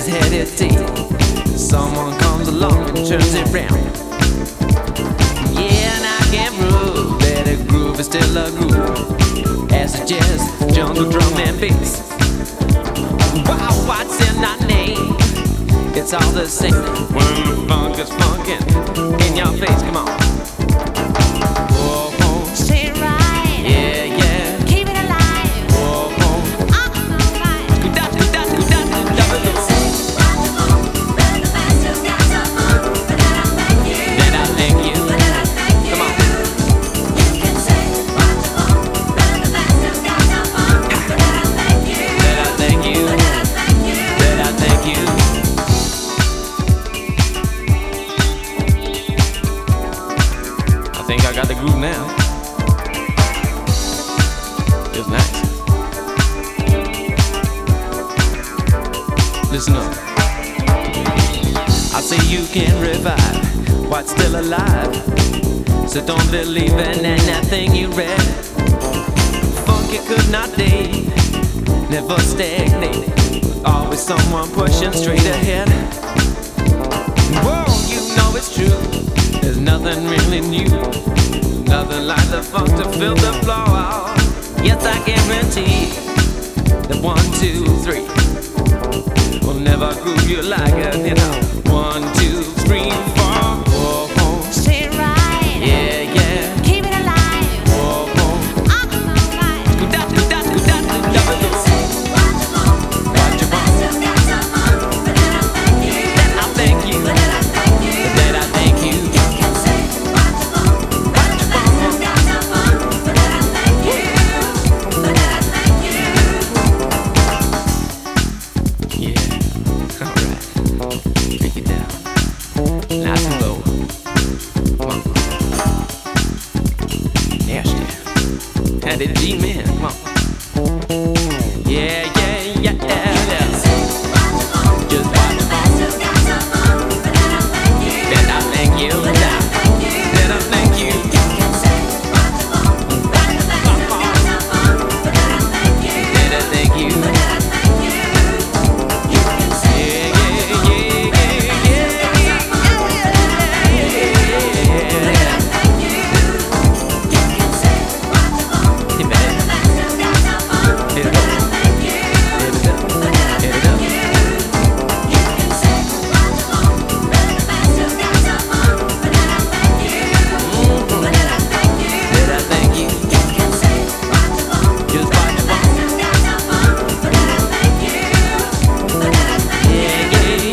his head is deep. Someone comes along and turns it round. Yeah, and I can't prove that a groove is still a groove. Acid jazz, jungle drum and bass. Wow, what's in our name? It's all the same. When the funk is funkin' in your face, come on. Whoa, whoa. Say it right. Yeah, yeah. Keep it alive. Whoa, whoa. Right. Scoot-da, scoot-da, scoot-da, scoot-da. Then I thank you. Come on. Then I thank you. Then I thank you. I think I got the groove now. Feels nice. Listen up. I say you can revive what's still alive. So don't believe in anything you read. Funky could not date, never stagnate. Always someone pushing straight ahead. Whoa, you know it's true. There's nothing really new. Nothing like the funk to fill the floor out. Yes, I guarantee that 1, 2, 3 will never groove you like it, you know. 1, 2, 3, 4. Whoa, whoa. Say it right. Yeah, yeah. Keep it alive. Whoa, whoa. Right. Scoot-da, scoot-da, scoot-da, scoot-da. What you want? Then I thank you. Then I thank you. Yeah, alright. Break it down. Nice and low. Come on. Nasty. And the G-Man, come on. Yeah, yeah, yeah, yeah. Just watch the phone. Then I thank you. Then I thank you. Then I thank you.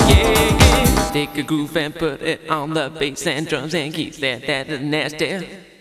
Take a groove and put it on the bass and drums and keys. That is nasty.